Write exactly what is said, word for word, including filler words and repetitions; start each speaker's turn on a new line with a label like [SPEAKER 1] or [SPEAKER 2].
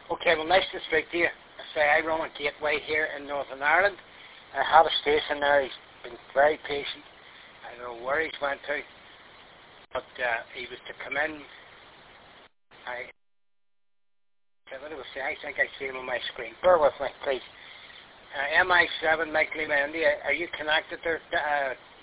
[SPEAKER 1] Okay, well, nice to speak to you. I say I run a gateway here in Northern Ireland. I had a station there. He's been very patient. I don't know where he's went to, but uh, he was to come in. I, what do I say? I think I see him on my screen. Bear with me, please. Uh, M I seven, Mike Lima, India. Are you connected there, uh,